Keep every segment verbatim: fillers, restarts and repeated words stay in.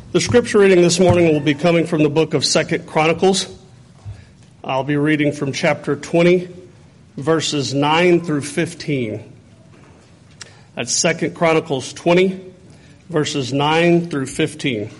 The scripture reading this morning will be coming from the book of Second Chronicles. I'll be reading from chapter twenty, verses nine through fifteen. That's Second Chronicles twenty, verses nine through fifteen.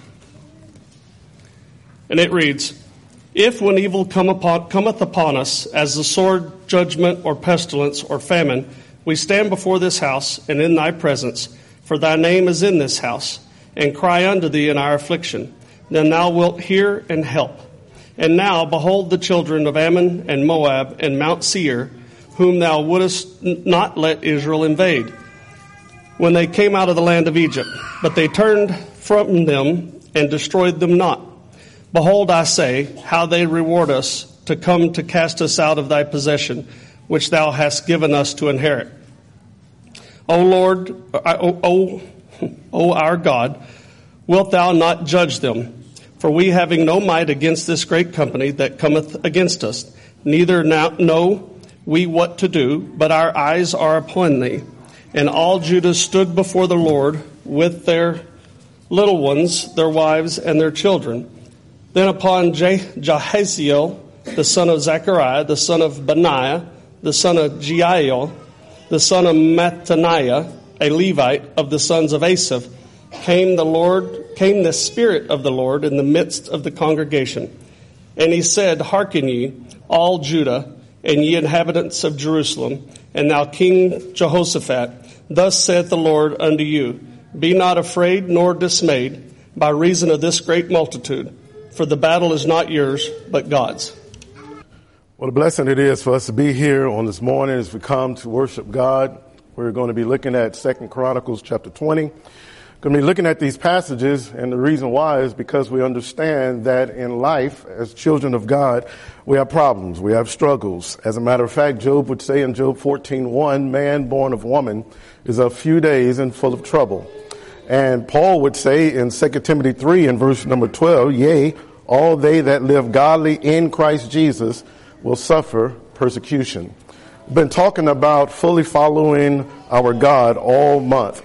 And it reads, If when evil come upon, cometh upon us, as the sword, judgment, or pestilence, or famine, we stand before this house and in thy presence, for thy name is in this house, and cry unto thee in our affliction, then thou wilt hear and help. And now, behold the children of Ammon and Moab and Mount Seir, whom thou wouldest not let Israel invade, when they came out of the land of Egypt. But they turned from them and destroyed them not. Behold, I say, how they reward us to come to cast us out of thy possession, which thou hast given us to inherit. O Lord, O, o O our God, wilt thou not judge them? For we having no might against this great company that cometh against us, neither now know we what to do, but our eyes are upon thee. And all Judah stood before the Lord with their little ones, their wives, and their children. Then upon Jahaziel, the son of Zechariah, the son of Benaiah, the son of Jeiel, the son of Mattaniah, a Levite of the sons of Asaph, came the Lord, came the Spirit of the Lord in the midst of the congregation. And he said, Hearken ye, all Judah, and ye inhabitants of Jerusalem, and thou King Jehoshaphat, thus saith the Lord unto you, Be not afraid nor dismayed by reason of this great multitude, for the battle is not yours, but God's. What a blessing it is for us to be here on this morning as we come to worship God. We're going to be looking at Second Chronicles chapter twenty. Going to be looking at these passages, and the reason why is because we understand that in life, as children of God, we have problems, we have struggles. As a matter of fact, Job would say in Job fourteen one, man born of woman is a few days and full of trouble. And Paul would say in Second Timothy three in verse number twelve, yea, all they that live godly in Christ Jesus will suffer persecution. We've been talking about fully following our God all month.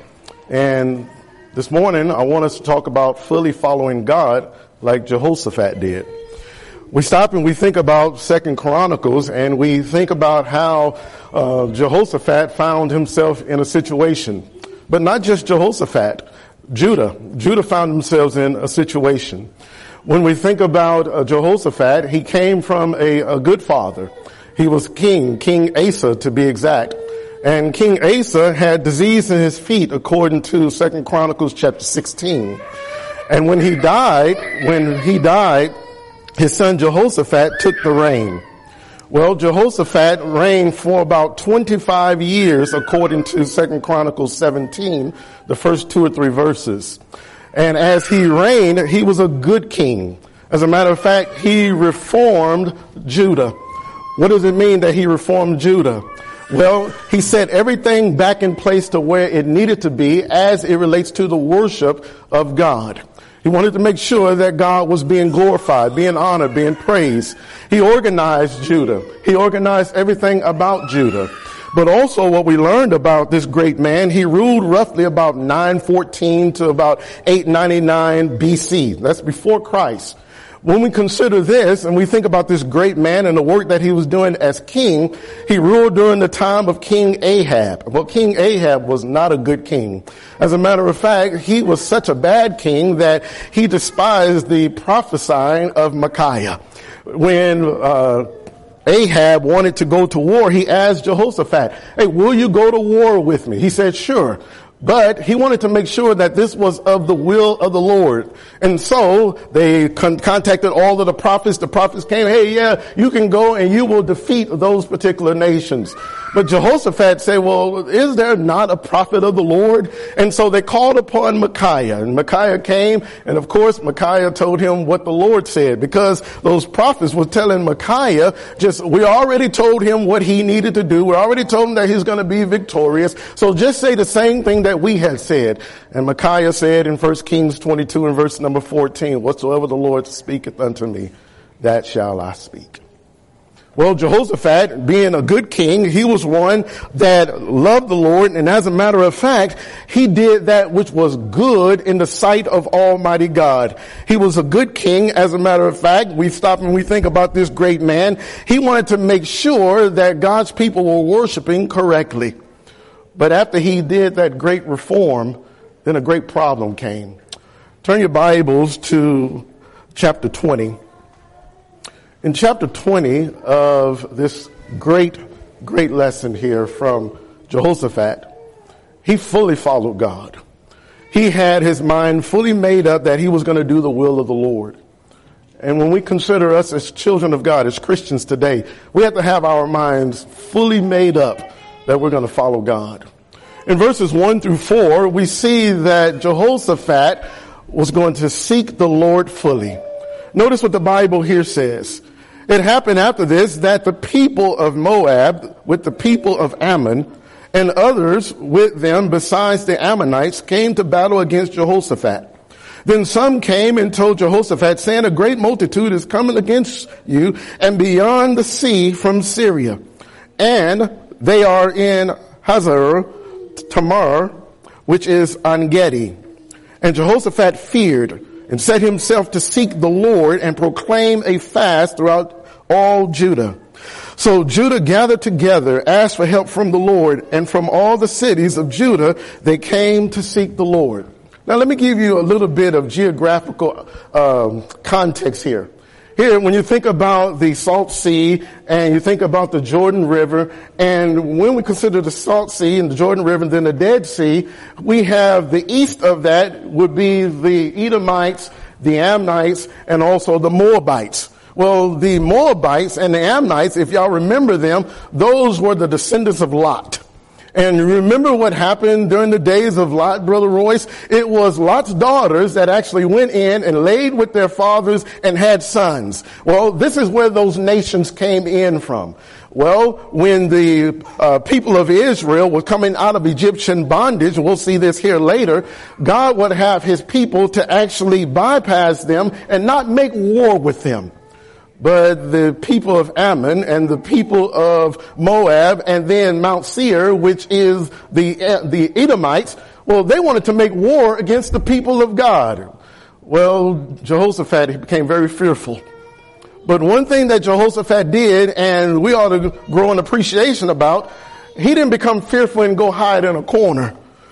And this morning, I want us to talk about fully following God like Jehoshaphat did. We stop and we think about Second Chronicles, and we think about how uh, Jehoshaphat found himself in a situation. But not just Jehoshaphat, Judah. Judah found themselves in a situation. When we think about uh, Jehoshaphat, he came from a, a good father. He was king, King Asa to be exact. And King Asa had disease in his feet according to Second Chronicles chapter sixteen. And when he died, when he died, his son Jehoshaphat took the reign. Well, Jehoshaphat reigned for about twenty-five years according to Second Chronicles seventeen, the first two or three verses. And as he reigned, he was a good king. As a matter of fact, he reformed Judah. What does it mean that he reformed Judah? Well, he set everything back in place to where it needed to be as it relates to the worship of God. He wanted to make sure that God was being glorified, being honored, being praised. He organized Judah. He organized everything about Judah. But also what we learned about this great man, he ruled roughly about nine fourteen to about eight ninety-nine B C. That's before Christ. When we consider this and we think about this great man and the work that he was doing as king, he ruled during the time of King Ahab. Well, King Ahab was not a good king. As a matter of fact, he was such a bad king that he despised the prophesying of Micaiah. When uh Ahab wanted to go to war, he asked Jehoshaphat, hey, will you go to war with me? He said, sure. But he wanted to make sure that this was of the will of the Lord. And so they con- contacted all of the prophets. The prophets came, hey, yeah, you can go and you will defeat those particular nations. But Jehoshaphat said, well, is there not a prophet of the Lord? And so they called upon Micaiah. And Micaiah came, and of course Micaiah told him what the Lord said, because those prophets were telling Micaiah, just, we already told him what he needed to do. We already told him that he's going to be victorious. So just say the same thing that we had said. And Micaiah said in First Kings twenty-two and verse number fourteen, whatsoever the Lord speaketh unto me, that shall I speak. Well, Jehoshaphat, being a good king, he was one that loved the Lord, and as a matter of fact, he did that which was good in the sight of Almighty God. He was a good king. As a matter of fact, we stop and we think about this great man. He wanted to make sure that God's people were worshiping correctly. But after he did that great reform, then a great problem came. Turn your Bibles to chapter twenty. In chapter twenty of this great, great lesson here from Jehoshaphat, he fully followed God. He had his mind fully made up that he was going to do the will of the Lord. And when we consider us as children of God, as Christians today, we have to have our minds fully made up that we're going to follow God. In verses one through four, we see that Jehoshaphat was going to seek the Lord fully. Notice what the Bible here says. It happened after this that the people of Moab with the people of Ammon and others with them besides the Ammonites came to battle against Jehoshaphat. Then some came and told Jehoshaphat, saying, a great multitude is coming against you and beyond the sea from Syria. And they are in Hazar Tamar, which is En-gedi. And Jehoshaphat feared and set himself to seek the Lord and proclaim a fast throughout all Judah. So Judah gathered together, asked for help from the Lord, and from all the cities of Judah they came to seek the Lord. Now let me give you a little bit of geographical um, context here. Here, when you think about the Salt Sea and you think about the Jordan River, and when we consider the Salt Sea and the Jordan River and then the Dead Sea, we have the east of that would be the Edomites, the Ammonites, and also the Moabites. Well, the Moabites and the Ammonites, if y'all remember them, those were the descendants of Lot. And remember what happened during the days of Lot, Brother Royce? It was Lot's daughters that actually went in and laid with their fathers and had sons. Well, this is where those nations came in from. Well, when the uh, people of Israel were coming out of Egyptian bondage, we'll see this here later, God would have his people to actually bypass them and not make war with them. But the people of Ammon and the people of Moab and then Mount Seir, which is the uh, the Edomites, well, they wanted to make war against the people of God. Well, Jehoshaphat became very fearful. But one thing that Jehoshaphat did, and we ought to grow an appreciation about, he didn't become fearful and go hide in a corner.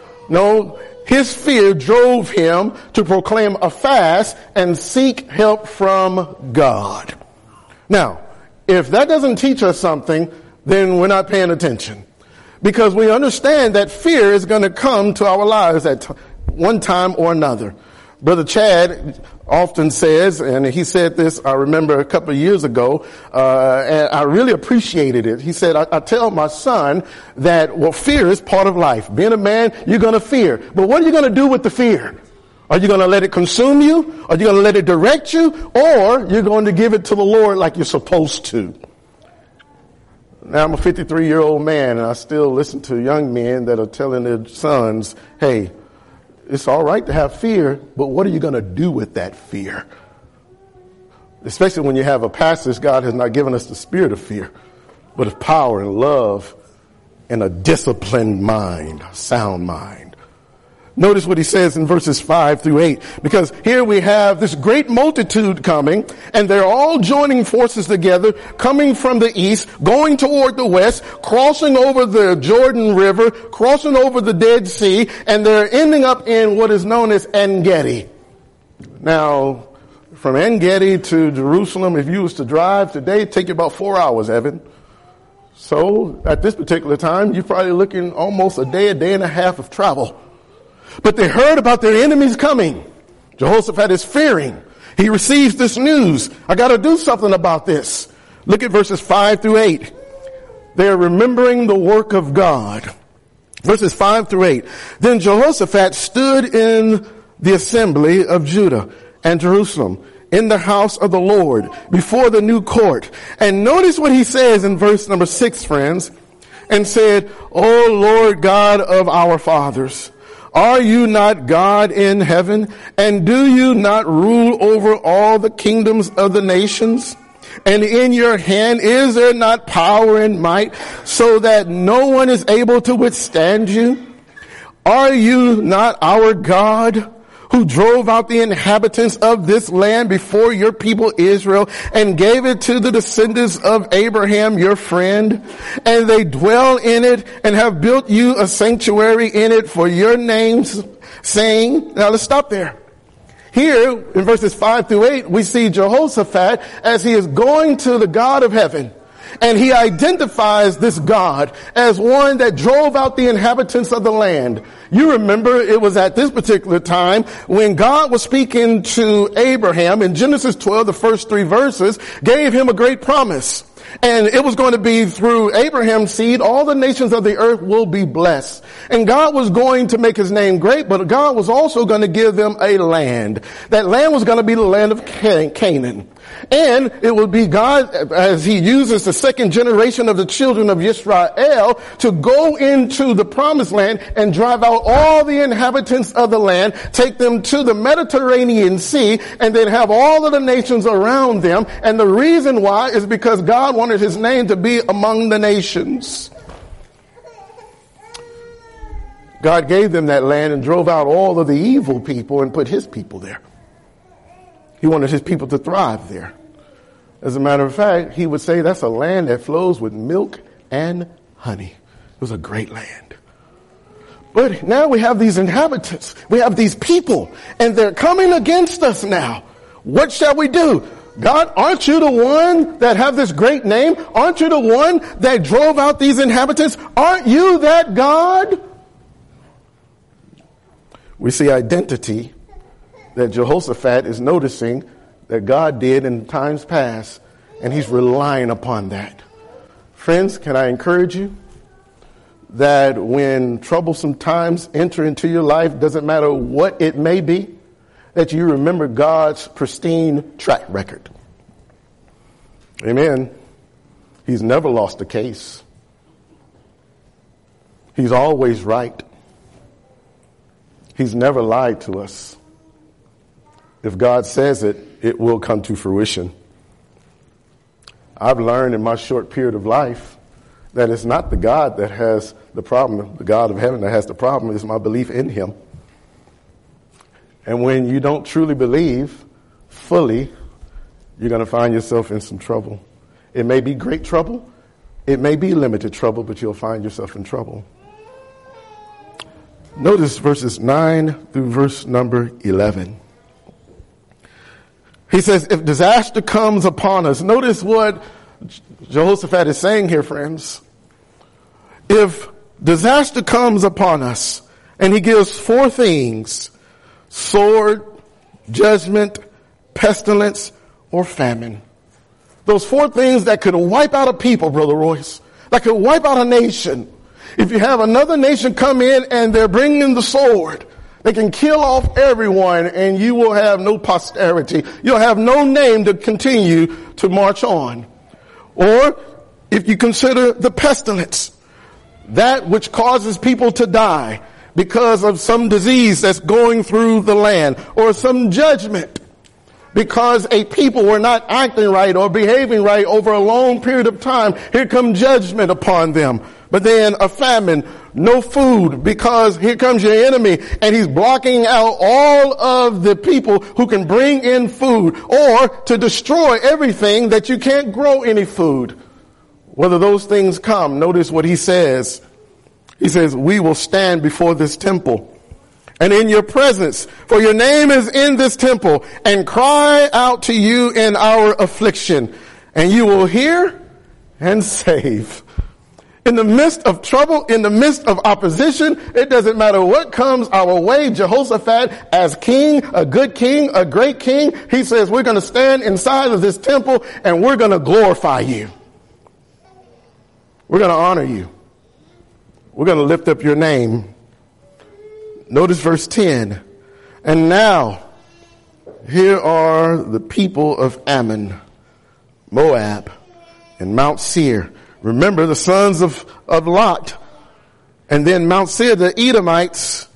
No, his fear drove him to proclaim a fast and seek help from God. Now, if that doesn't teach us something, then we're not paying attention. Because we understand that fear is going to come to our lives at t- one time or another. Brother Chad often says, and he said this, I remember a couple of years ago, uh, and I really appreciated it. He said, I, I tell my son that, well, fear is part of life. Being a man, you're going to fear. But what are you going to do with the fear? Are you going to let it consume you? Are you going to let it direct you? Or you're going to give it to the Lord like you're supposed to? Now, I'm a fifty-three-year-old man, and I still listen to young men that are telling their sons, hey, it's all right to have fear, but what are you going to do with that fear? Especially when you have a passage, God has not given us the spirit of fear, but of power and love and a disciplined mind, a sound mind. Notice what he says in verses five through eight, because here we have this great multitude coming, and they're all joining forces together, coming from the east, going toward the west, crossing over the Jordan River, crossing over the Dead Sea, and they're ending up in what is known as En-gedi. Now, from En-gedi to Jerusalem, if you was to drive today, it'd take you about four hours, Evan. So, at this particular time, you're probably looking almost a day, a day and a half of travel. But they heard about their enemies coming. Jehoshaphat is fearing. He receives this news. I got to do something about this. Look at verses five through eight. They're remembering the work of God. Verses five through eight. Then Jehoshaphat stood in the assembly of Judah and Jerusalem in the house of the Lord before the new court. And notice what he says in verse number six, friends, and said, O Lord God of our fathers, are you not God in heaven? And do you not rule over all the kingdoms of the nations? And in your hand is there not power and might, so that no one is able to withstand you? Are you not our God, who drove out the inhabitants of this land before your people Israel and gave it to the descendants of Abraham, your friend? And they dwell in it and have built you a sanctuary in it for your name's saying. Now let's stop there. Here in verses five through eight, we see Jehoshaphat as he is going to the God of heaven. And he identifies this God as one that drove out the inhabitants of the land. You remember it was at this particular time when God was speaking to Abraham in Genesis twelve, the first three verses, gave him a great promise. And it was going to be through Abraham's seed, all the nations of the earth will be blessed. And God was going to make his name great, but God was also going to give them a land. That land was going to be the land of Canaan. And it would be God, as he uses the second generation of the children of Israel, to go into the promised land and drive out all the inhabitants of the land, take them to the Mediterranean Sea, and then have all of the nations around them. And the reason why is because God wanted his name to be among the nations. God gave them that land and drove out all of the evil people and put his people there. He wanted his people to thrive there. As a matter of fact, he would say that's a land that flows with milk and honey. It was a great land. But now we have these inhabitants. We have these people, and they're coming against us now. What shall we do? God, aren't you the one that have this great name? Aren't you the one that drove out these inhabitants? Aren't you that God? We see identity that Jehoshaphat is noticing that God did in times past, and he's relying upon that. Friends, can I encourage you that when troublesome times enter into your life, doesn't matter what it may be, that you remember God's pristine track record. Amen. He's never lost a case. He's always right. He's never lied to us. If God says it, it will come to fruition. I've learned in my short period of life that it's not the God that has the problem, the God of heaven that has the problem. It's my belief in him. And when you don't truly believe fully, you're going to find yourself in some trouble. It may be great trouble. It may be limited trouble, but you'll find yourself in trouble. Notice verses nine through verse number eleven. He says, if disaster comes upon us, notice what Jehoshaphat is saying here, friends. If disaster comes upon us, and he gives four things: sword, judgment, pestilence, or famine. Those four things that could wipe out a people, Brother Royce, that could wipe out a nation. If you have another nation come in and they're bringing the sword, they can kill off everyone and you will have no posterity. You'll have no name to continue to march on. Or if you consider the pestilence, that which causes people to die because of some disease that's going through the land, or some judgment because a people were not acting right or behaving right over a long period of time. Here comes judgment upon them. But then a famine, no food, because here comes your enemy and he's blocking out all of the people who can bring in food, or to destroy everything that you can't grow any food. Whether those things come, notice what he says. He says, we will stand before this temple and in your presence, for your name is in this temple, and cry out to you in our affliction, and you will hear and save. In the midst of trouble, in the midst of opposition, it doesn't matter what comes our way. Jehoshaphat, as king, a good king, a great king, he says, we're going to stand inside of this temple and we're going to glorify you. We're going to honor you. We're going to lift up your name. Notice verse ten. And now, here are the people of Ammon, Moab, and Mount Seir. Remember the sons of, of Lot, and then Mount Seir, the Edomites,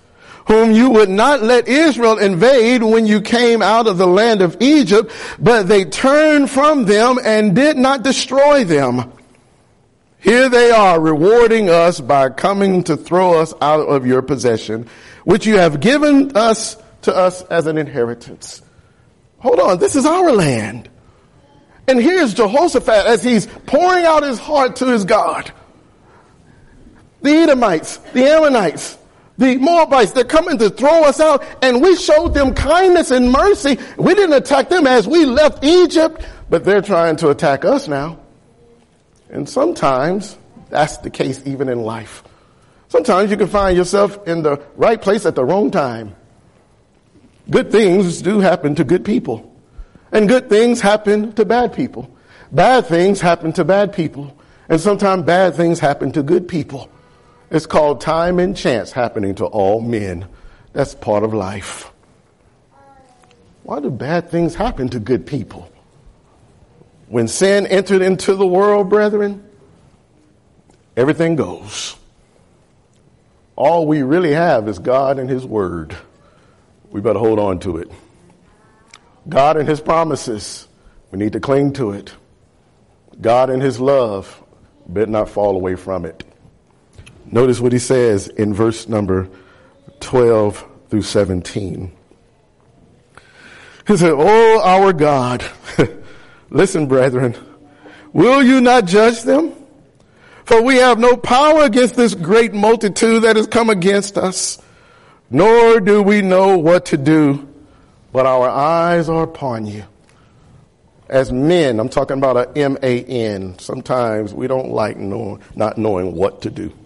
whom you would not let Israel invade when you came out of the land of Egypt, but they turned from them and did not destroy them. Here they are rewarding us by coming to throw us out of your possession, which you have given us to us as an inheritance. Hold on, this is our land. And here's Jehoshaphat as he's pouring out his heart to his God. The Edomites, the Ammonites, the Moabites, they're coming to throw us out, and we showed them kindness and mercy. We didn't attack them as we left Egypt, but they're trying to attack us now. And sometimes that's the case even in life. Sometimes you can find yourself in the right place at the wrong time. Good things do happen to good people, and good things happen to bad people. Bad things happen to bad people, and sometimes bad things happen to good people. It's called time and chance happening to all men. That's part of life. Why do bad things happen to good people? When sin entered into the world, brethren, everything goes. All we really have is God and his word. We better hold on to it. God and his promises, we need to cling to it. God and his love, better not fall away from it. Notice what he says in verse number twelve through seventeen. He said, "Oh, our God, listen, brethren, will you not judge them? For we have no power against this great multitude that has come against us, nor do we know what to do, but our eyes are upon you." As men, I'm talking about a M A N. Sometimes we don't like know, not knowing what to do.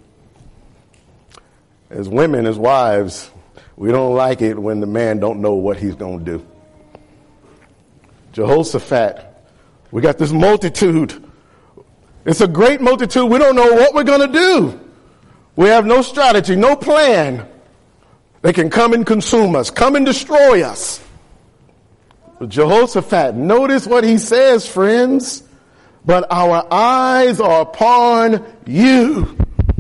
As women, as wives, we don't like it when the man don't know what he's going to do. Jehoshaphat, we got this multitude. It's a great multitude. We don't know what we're going to do. We have no strategy, no plan. They can come and consume us, come and destroy us. But Jehoshaphat, notice what he says, friends. But our eyes are upon you.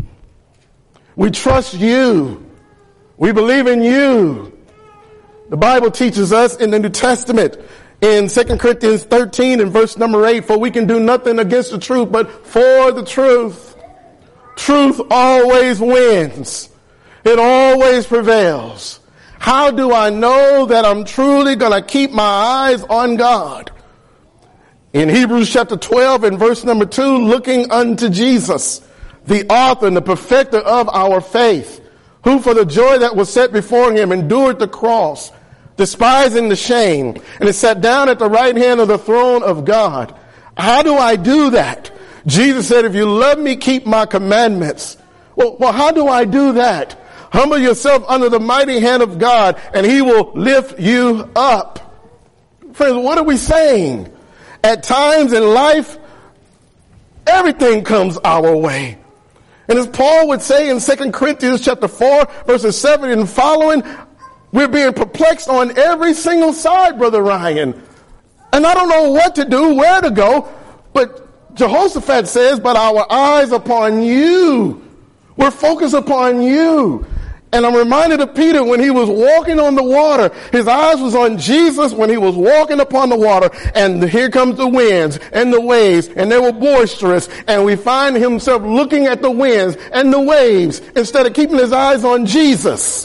We trust you. We believe in you. The Bible teaches us in the New Testament in Second Corinthians thirteen and verse number eight, for we can do nothing against the truth, but for the truth. Truth always wins. It always prevails. How do I know that I'm truly going to keep my eyes on God? In Hebrews chapter twelve and verse number two, looking unto Jesus, the author and the perfecter of our faith, who for the joy that was set before him endured the cross, despising the shame, and is sat down at the right hand of the throne of God. How do I do that? Jesus said, if you love me, keep my commandments. Well, well, how do I do that? Humble yourself under the mighty hand of God, and he will lift you up. Friends, what are we saying? At times in life, everything comes our way. And as Paul would say in Second Corinthians chapter four, verses seven and following, we're being perplexed on every single side, Brother Ryan. And I don't know what to do, where to go. But Jehoshaphat says, but our eyes upon you. We're focused upon you. And I'm reminded of Peter when he was walking on the water. His eyes was on Jesus when he was walking upon the water. And here comes the winds and the waves, and they were boisterous. And we find himself looking at the winds and the waves instead of keeping his eyes on Jesus.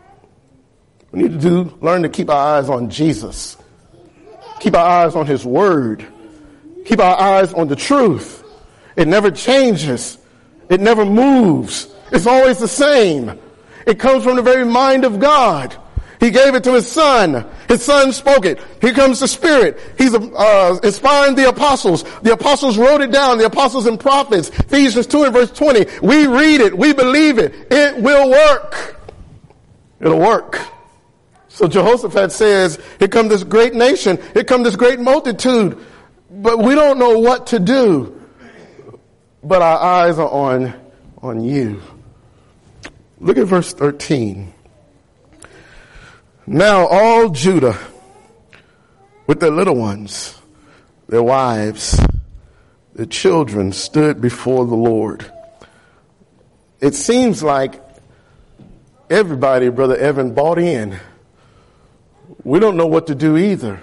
We need to do, learn to keep our eyes on Jesus. Keep our eyes on his word. Keep our eyes on the truth. It never changes. It never moves. It's always the same. It comes from the very mind of God. He gave it to his son. His son spoke it. Here comes the Spirit. He's uh, inspiring the apostles. The apostles wrote it down. The apostles and prophets. Ephesians two and verse twenty. We read it. We believe it. It will work. It'll work. So Jehoshaphat says, here comes this great nation. Here comes this great multitude. But we don't know what to do. But our eyes are on, on you. Look at verse thirteen. Now all Judah, with their little ones, their wives, their children, stood before the Lord. It seems like everybody, Brother Evan, bought in. We don't know what to do either.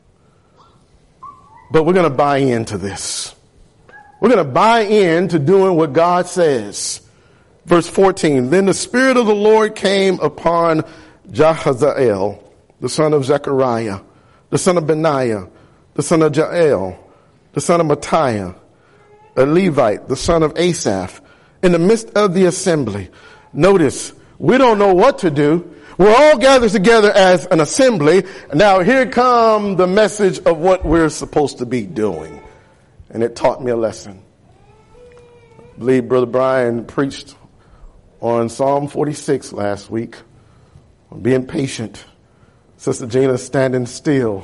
But we're going to buy into this. We're going to buy into doing what God says. Verse fourteen, then the Spirit of the Lord came upon Jahaziel, the son of Zechariah, the son of Benaiah, the son of Jael, the son of Matthiah, a Levite, the son of Asaph, in the midst of the assembly. Notice, we don't know what to do. We're all gathered together as an assembly. Now here come the message of what we're supposed to be doing. And it taught me a lesson. I believe Brother Brian preached on Psalm forty-six last week, on being patient. Sister Gina standing still.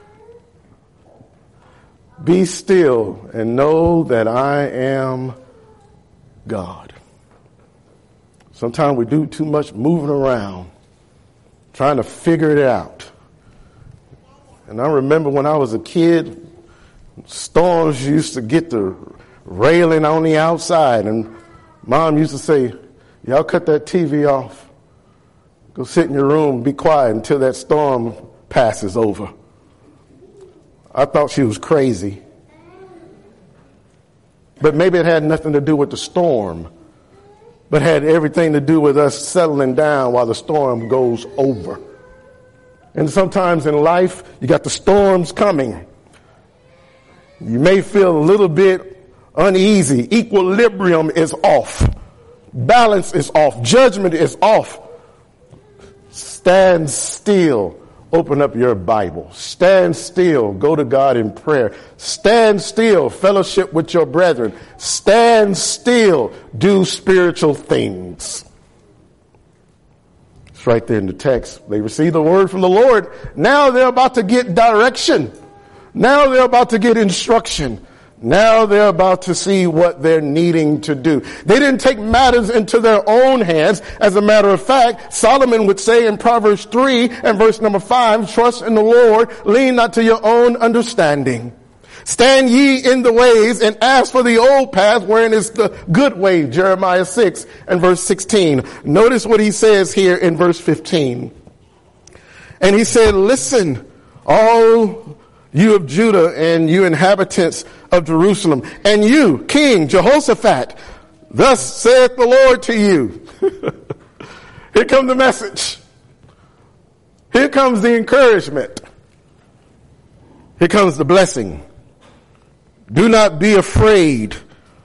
Be still and know that I am God. Sometimes we do too much moving around, trying to figure it out. And I remember when I was a kid, storms used to get the railing on the outside, and Mom used to say, y'all cut that T V off. Go sit in your room, be quiet until that storm passes over. I thought she was crazy. But maybe it had nothing to do with the storm, but had everything to do with us settling down while the storm goes over. And sometimes in life, you got the storms coming. You may feel a little bit uneasy. Equilibrium is off. Balance is off. Judgment is off. Stand still. Open up your Bible. Stand still. Go to God in prayer. Stand still. Fellowship with your brethren. Stand still. Do spiritual things. It's right there in the text. They received the word from the Lord. Now they're about to get direction. Now they're about to get instruction. Now they're about to see what they're needing to do. They didn't take matters into their own hands. As a matter of fact, Solomon would say in Proverbs three and verse number five, trust in the Lord, lean not to your own understanding. Stand ye in the ways and ask for the old path wherein is the good way, Jeremiah six and verse sixteen. Notice what he says here in verse fifteen. And he said, listen, all you of Judah and you inhabitants of Jerusalem, and you, King Jehoshaphat, thus saith the Lord to you. Here comes the message. Here comes the encouragement. Here comes the blessing. Do not be afraid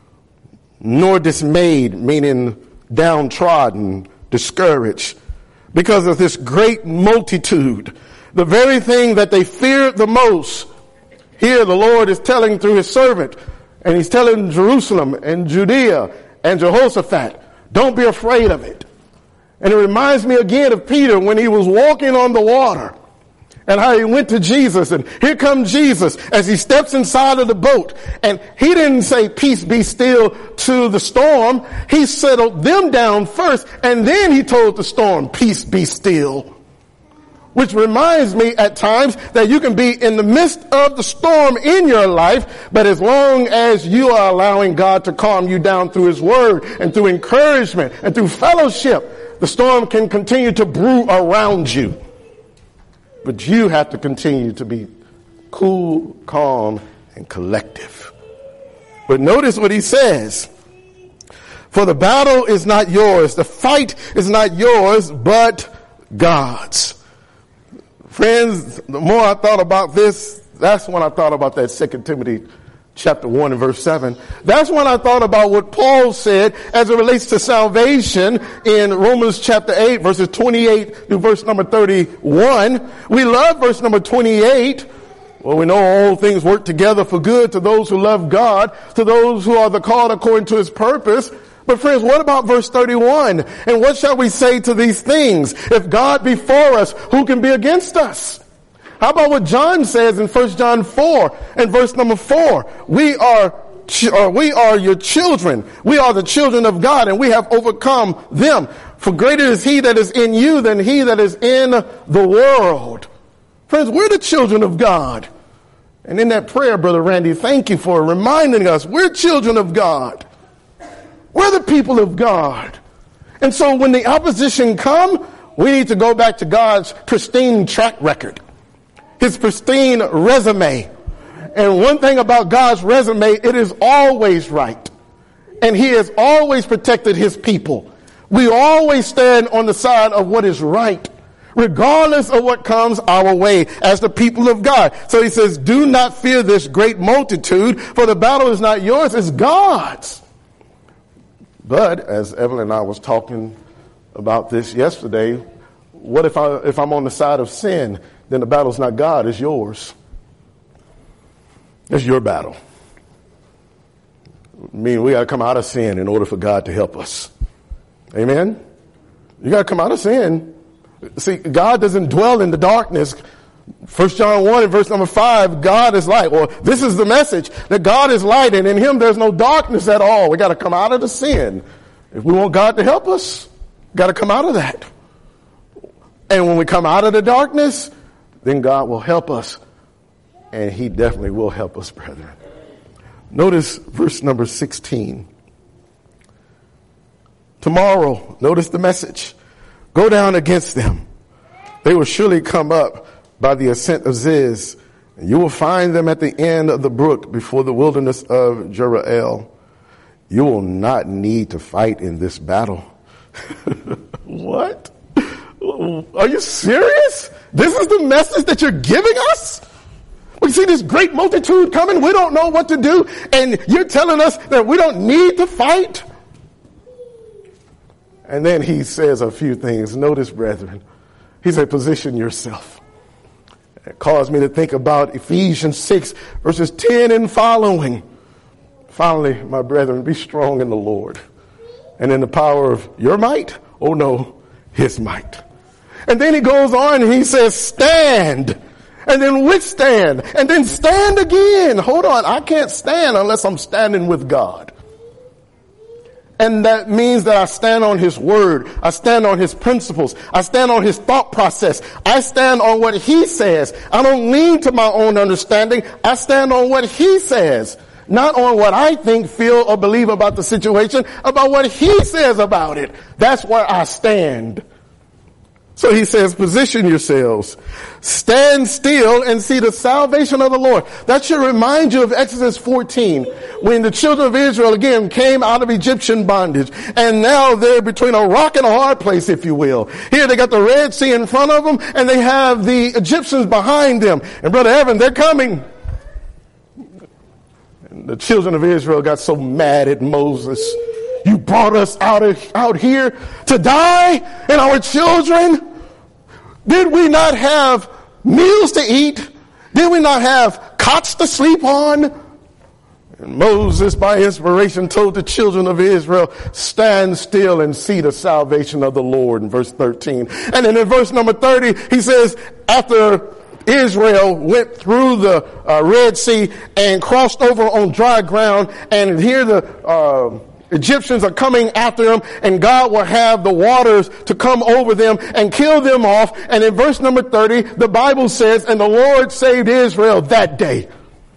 nor dismayed, meaning downtrodden, discouraged, because of this great multitude. The very thing that they feared the most, here the Lord is telling through his servant, and he's telling Jerusalem and Judea and Jehoshaphat, don't be afraid of it. And it reminds me again of Peter when he was walking on the water and how he went to Jesus, and here comes Jesus as he steps inside of the boat, and he didn't say peace be still to the storm. He settled them down first, and then he told the storm, peace be still. Which reminds me at times that you can be in the midst of the storm in your life, but as long as you are allowing God to calm you down through his word and through encouragement and through fellowship, the storm can continue to brew around you. But you have to continue to be cool, calm, and collective. But notice what he says. For the battle is not yours. The fight is not yours, but God's. Friends, the more I thought about this, that's when I thought about that Second Timothy chapter one and verse seven. That's when I thought about what Paul said as it relates to salvation in Romans chapter eight, verses twenty-eight through verse number thirty-one. We love verse number twenty-eight. Well, we know all things work together for good to those who love God, to those who are the called according to his purpose. But friends, what about verse thirty-one? And what shall we say to these things? If God be for us, who can be against us? How about what John says in First John four and verse number four? We are, or we are your children. We are the children of God, and we have overcome them. For greater is he that is in you than he that is in the world. Friends, we're the children of God. And in that prayer, Brother Randy, thank you for reminding us we're children of God. We're the people of God. And so when the opposition come, we need to go back to God's pristine track record, his pristine resume. And one thing about God's resume, it is always right. And he has always protected his people. We always stand on the side of what is right, regardless of what comes our way as the people of God. So he says, do not fear this great multitude, for the battle is not yours, it's God's. But as Evelyn and I was talking about this yesterday, what if I, if I'm on the side of sin, then the battle's not God, it's yours. It's your battle. I mean, we got to come out of sin in order for God to help us. Amen? You got to come out of sin. See, God doesn't dwell in the darkness. First John one and verse number five, God is light. Or this is the message, that God is light, and in him there's no darkness at all. We got to come out of the sin. If we want God to help us, we got to come out of that. And when we come out of the darkness, then God will help us. And he definitely will help us, brethren. Notice verse number sixteen. Tomorrow, notice the message. Go down against them. They will surely come up by the ascent of Ziz, and you will find them at the end of the brook before the wilderness of Jeruel. You will not need to fight in this battle. What? Are you serious? This is the message that you're giving us? We see this great multitude coming. We don't know what to do. And you're telling us that we don't need to fight? And then he says a few things. Notice, brethren. He said, position yourself. It caused me to think about Ephesians six, verses ten and following. Finally, my brethren, be strong in the Lord and in the power of your might. Oh no, his might. And then he goes on and he says, stand. And then withstand. And then stand again. Hold on. I can't stand unless I'm standing with God. And that means that I stand on his word. I stand on his principles. I stand on his thought process. I stand on what he says. I don't lean to my own understanding. I stand on what he says. Not on what I think, feel, or believe about the situation, about what he says about it. That's where I stand. So he says, position yourselves, stand still and see the salvation of the Lord. That should remind you of Exodus fourteen, when the children of Israel again came out of Egyptian bondage. And now they're between a rock and a hard place, if you will. Here they got the Red Sea in front of them and they have the Egyptians behind them. And Brother Evan, they're coming. And the children of Israel got so mad at Moses. You brought us out of, out here to die, and our children? Did we not have meals to eat? Did we not have cots to sleep on? And Moses, by inspiration, told the children of Israel, stand still and see the salvation of the Lord, in verse thirteen. And then in verse number thirty, he says, after Israel went through the uh, Red Sea and crossed over on dry ground, and here the uh, Egyptians are coming after them, and God will have the waters to come over them and kill them off. And in verse number thirty, the Bible says, and the Lord saved Israel that day.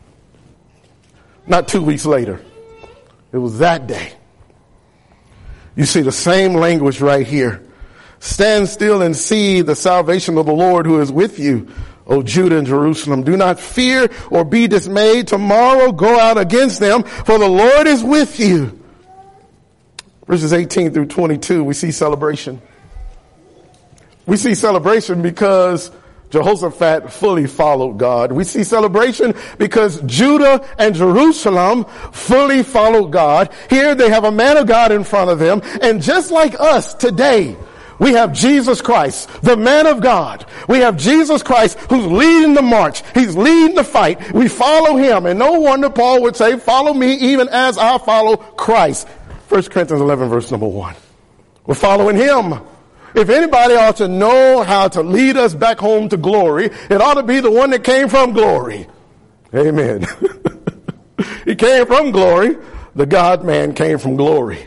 Not two weeks later. It was that day. You see the same language right here. Stand still and see the salvation of the Lord who is with you, O Judah and Jerusalem. Do not fear or be dismayed. Tomorrow go out against them, for the Lord is with you. Verses eighteen through twenty-two, we see celebration. We see celebration because Jehoshaphat fully followed God. We see celebration because Judah and Jerusalem fully followed God. Here they have a man of God in front of them. And just like us today, we have Jesus Christ, the man of God. We have Jesus Christ who's leading the march. He's leading the fight. We follow him. And no wonder Paul would say, follow me even as I follow Christ. First Corinthians eleven, verse number one. We're following him. If anybody ought to know how to lead us back home to glory, it ought to be the one that came from glory. Amen. He came from glory. The God-man came from glory.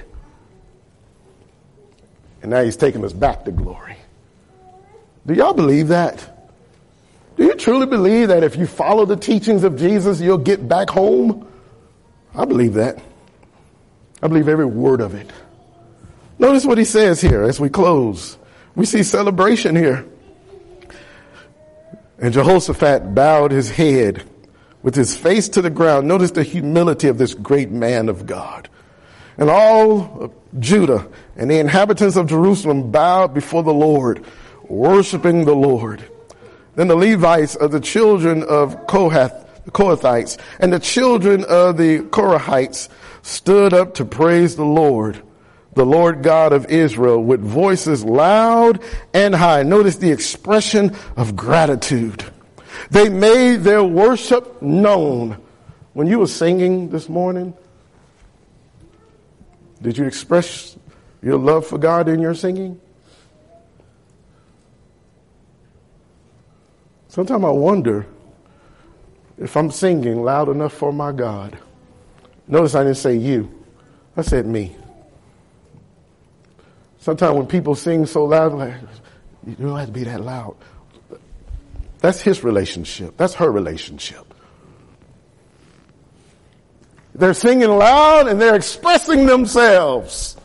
And now he's taking us back to glory. Do y'all believe that? Do you truly believe that if you follow the teachings of Jesus, you'll get back home? I believe that. I believe every word of it. Notice what he says here as we close. We see celebration here. And Jehoshaphat bowed his head with his face to the ground. Notice the humility of this great man of God. And all of Judah and the inhabitants of Jerusalem bowed before the Lord, worshiping the Lord. Then the Levites of the children of Kohath, the Kohathites, and the children of the Korahites stood up to praise the Lord, the Lord God of Israel, with voices loud and high. Notice the expression of gratitude. They made their worship known. When you were singing this morning, did you express your love for God in your singing? Sometimes I wonder if I'm singing loud enough for my God. Notice I didn't say you. I said me. Sometimes when people sing so loud, like, you don't have to be that loud. That's his relationship. That's her relationship. They're singing loud and they're expressing themselves.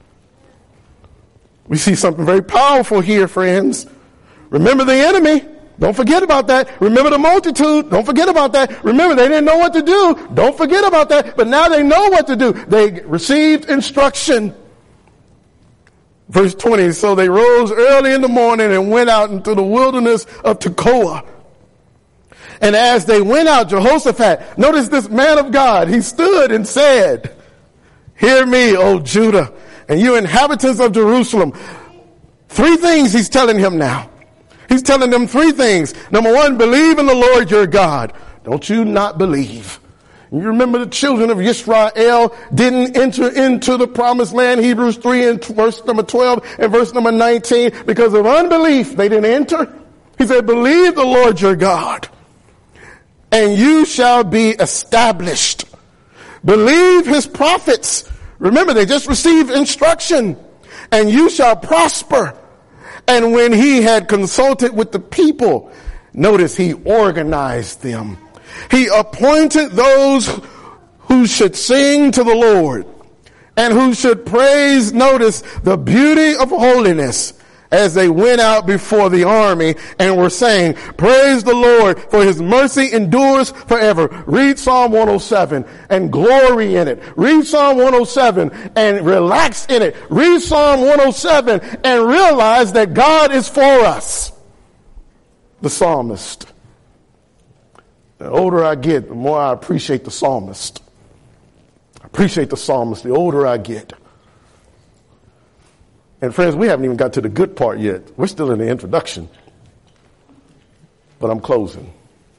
We see something very powerful here, friends. Remember the enemy. Don't forget about that. Remember the multitude. Don't forget about that. Remember, they didn't know what to do. Don't forget about that. But now they know what to do. They received instruction. Verse twenty, so they rose early in the morning and went out into the wilderness of Tekoa. And as they went out, Jehoshaphat, notice this man of God, he stood and said, hear me, O Judah, and you inhabitants of Jerusalem. Three things he's telling him now. He's telling them three things. Number one, believe in the Lord your God. Don't you not believe? You remember the children of Israel didn't enter into the promised land, Hebrews three and verse number twelve and verse number nineteen, because of unbelief. They didn't enter. He said, believe the Lord your God, and you shall be established. Believe his prophets. Remember, they just received instruction, and you shall prosper. And when he had consulted with the people, notice he organized them. He appointed those who should sing to the Lord and who should praise, notice, the beauty of holiness as they went out before the army and were saying, praise the Lord, for his mercy endures forever. Read Psalm one oh seven and glory in it. Read Psalm one oh seven and relax in it. Read Psalm one oh seven and realize that God is for us. The psalmist. The older I get, the more I appreciate the psalmist. I appreciate the psalmist the older I get. And friends, we haven't even got to the good part yet. We're still in the introduction. But I'm closing.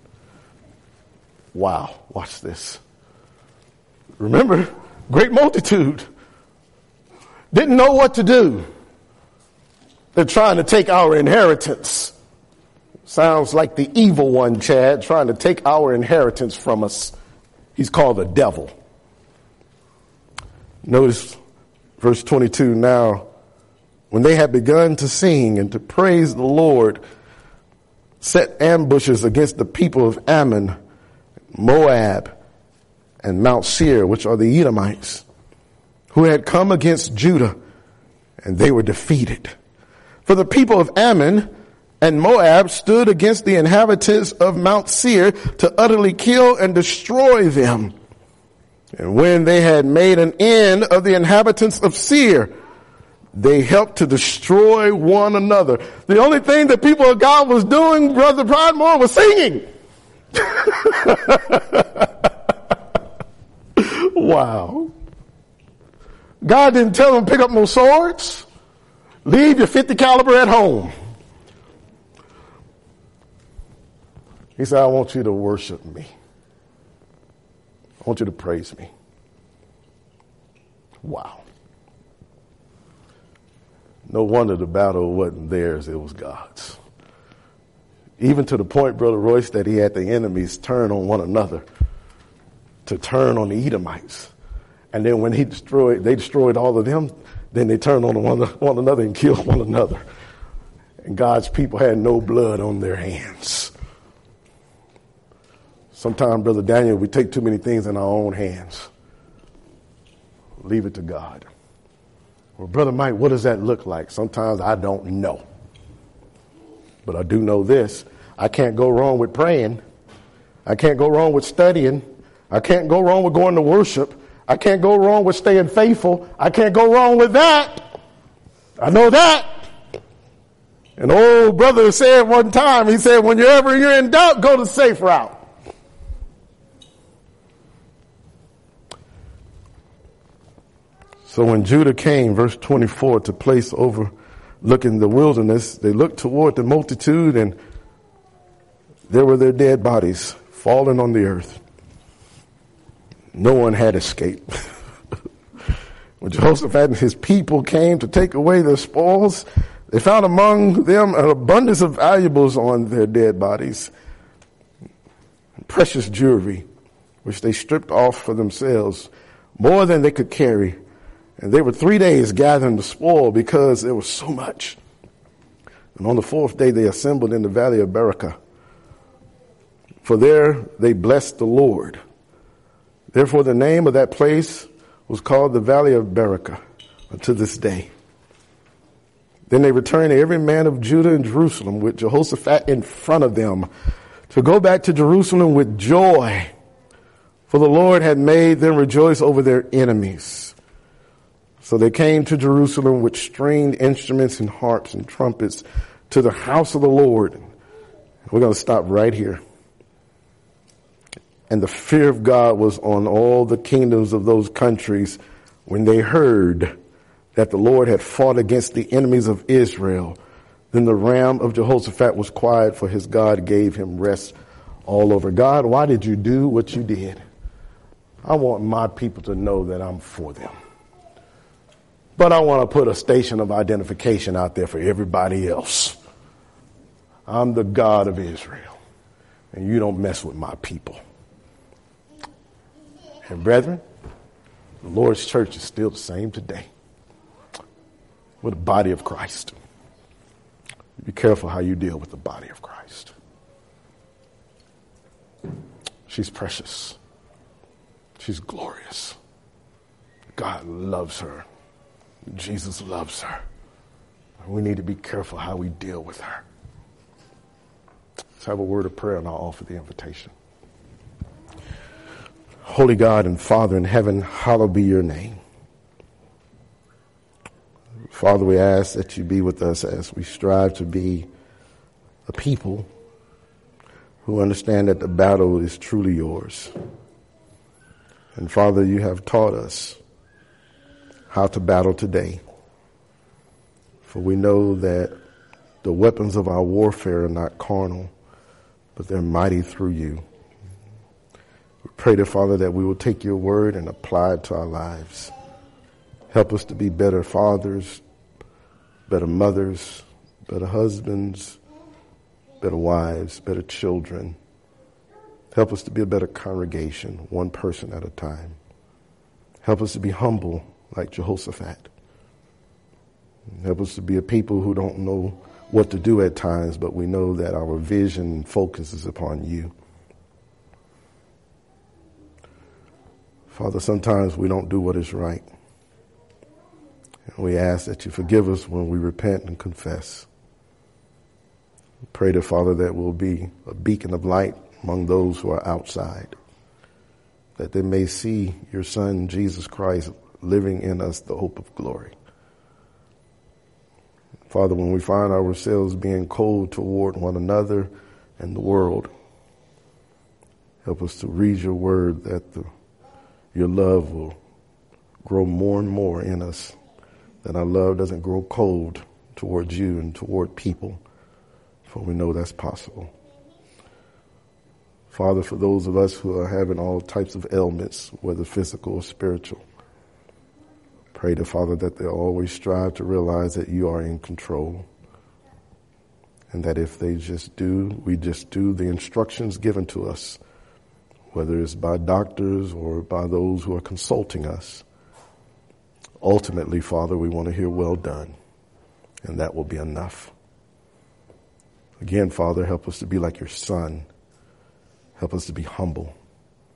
Wow, watch this. Remember, great multitude. Didn't know what to do. They're trying to take our inheritance. Sounds like the evil one, Chad, trying to take our inheritance from us. He's called the devil. Notice verse twenty-two. Now, when they had begun to sing and to praise the Lord, set ambushes against the people of Ammon, Moab, and Mount Seir, which are the Edomites, who had come against Judah, and they were defeated. For the people of Ammon and Moab stood against the inhabitants of Mount Seir to utterly kill and destroy them. And when they had made an end of the inhabitants of Seir, they helped to destroy one another. The only thing the people of God was doing, Brother Pridemore, was singing. Wow. God didn't tell them to pick up no swords. Leave your fifty caliber at home. He said, I want you to worship me. I want you to praise me. Wow. No wonder the battle wasn't theirs, it was God's. Even to the point, Brother Royce, that he had the enemies turn on one another, to turn on the Edomites. And then when he destroyed, they destroyed all of them, then they turned on one, one another and killed one another. And God's people had no blood on their hands. Sometimes, Brother Daniel, we take too many things in our own hands. Leave it to God. Well, Brother Mike, what does that look like? Sometimes I don't know. But I do know this. I can't go wrong with praying. I can't go wrong with studying. I can't go wrong with going to worship. I can't go wrong with staying faithful. I can't go wrong with that. I know that. An old brother said one time, he said, whenever you're in doubt, go the safe route. So when Judah came, verse twenty-four, to place overlooking the wilderness, they looked toward the multitude, and there were their dead bodies falling on the earth. No one had escaped. When Jehoshaphat and his people came to take away their spoils, they found among them an abundance of valuables on their dead bodies, precious jewelry, which they stripped off for themselves, more than they could carry. And they were three days gathering the spoil because there was so much. And on the fourth day they assembled in the valley of Berachah. For there they blessed the Lord. Therefore the name of that place was called the valley of Berachah unto this day. Then they returned, every man of Judah and Jerusalem, with Jehoshaphat in front of them, to go back to Jerusalem with joy. For the Lord had made them rejoice over their enemies. So they came to Jerusalem with stringed instruments and harps and trumpets to the house of the Lord. We're going to stop right here. And the fear of God was on all the kingdoms of those countries when they heard that the Lord had fought against the enemies of Israel. Then the ram of Jehoshaphat was quiet, for his God gave him rest all over. God, why did you do what you did? I want my people to know that I'm for them. But I want to put a station of identification out there for everybody else. I'm the God of Israel, and you don't mess with my people. And brethren, the Lord's church is still the same today. We're the body of Christ. Be careful how you deal with the body of Christ. She's precious. She's glorious. God loves her. Jesus loves her. We need to be careful how we deal with her. Let's have a word of prayer and I'll offer the invitation. Holy God and Father in heaven, hallowed be your name. Father, we ask that you be with us as we strive to be a people who understand that the battle is truly yours. And Father, you have taught us how to battle today. For we know that the weapons of our warfare are not carnal, but they're mighty through you. We pray, dear Father, that we will take your word and apply it to our lives. Help us to be better fathers, better mothers, better husbands, better wives, better children. Help us to be a better congregation, one person at a time. Help us to be humble like Jehoshaphat. Help us to be a people who don't know what to do at times, but we know that our vision and focus is upon you. Father, sometimes we don't do what is right. And we ask that you forgive us when we repent and confess. We pray to Father that we'll be a beacon of light among those who are outside, that they may see your Son, Jesus Christ, living in us the hope of glory. Father, when we find ourselves being cold toward one another and the world, help us to read your word that the, your love will grow more and more in us, that our love doesn't grow cold towards you and toward people, for we know that's possible. Father, for those of us who are having all types of ailments, whether physical or spiritual, pray to Father that they always strive to realize that you are in control, and that if they just do, we just do the instructions given to us, whether it's by doctors or by those who are consulting us. Ultimately, Father, we want to hear well done, and that will be enough. Again, Father, help us to be like your Son. Help us to be humble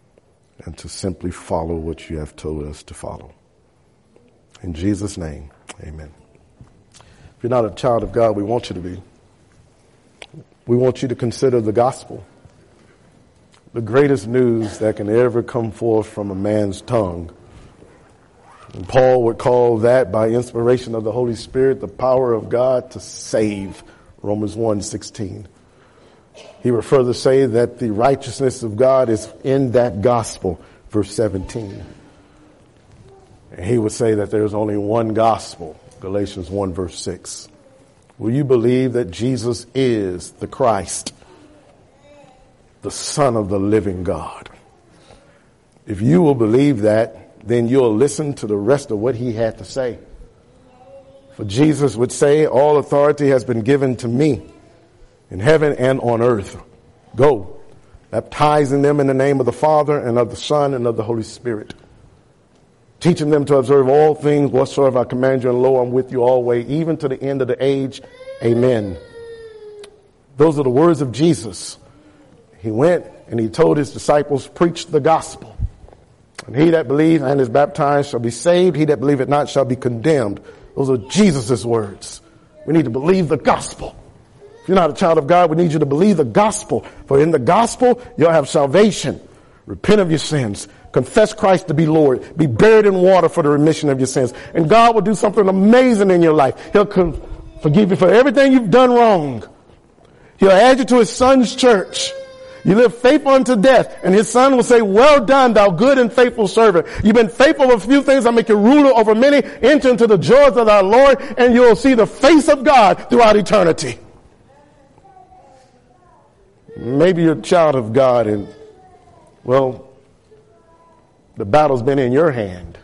and to simply follow what you have told us to follow. In Jesus' name, Amen. If you're not a child of God, we want you to be. We want you to consider the gospel, the greatest news that can ever come forth from a man's tongue. And Paul would call that, by inspiration of the Holy Spirit, the power of God to save, Romans one sixteen. He would further say that the righteousness of God is in that gospel, verse seventeen. And he would say that there's only one gospel, Galatians one verse six. Will you believe that Jesus is the Christ, the Son of the living God? If you will believe that, then you'll listen to the rest of what he had to say. For Jesus would say, all authority has been given to me in heaven and on earth. Go, baptizing them in the name of the Father and of the Son and of the Holy Spirit, teaching them to observe all things whatsoever I command you, and lo, I'm with you always, even to the end of the age. Amen. Those are the words of Jesus. He went and he told his disciples, preach the gospel. And he that believes and is baptized shall be saved. He that believeth not shall be condemned. Those are Jesus' words. We need to believe the gospel. If you're not a child of God, we need you to believe the gospel. For in the gospel, you'll have salvation. Repent of your sins. Confess Christ to be Lord. Be buried in water for the remission of your sins. And God will do something amazing in your life. He'll con- forgive you for everything you've done wrong. He'll add you to his son's church. You live faithful unto death, and his son will say, well done, thou good and faithful servant. You've been faithful of a few things, I'll make you ruler over many. Enter into the joys of our Lord, and you'll see the face of God throughout eternity. Maybe you're a child of God, and, well, the battle's been in your hand.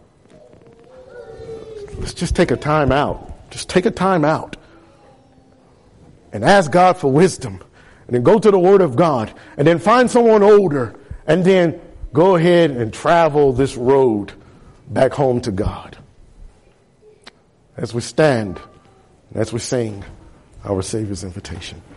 Let's just take a time out. Just take a time out and ask God for wisdom. And then go to the Word of God, and then find someone older, and then go ahead and travel this road back home to God. As we stand, as we sing our Savior's invitation.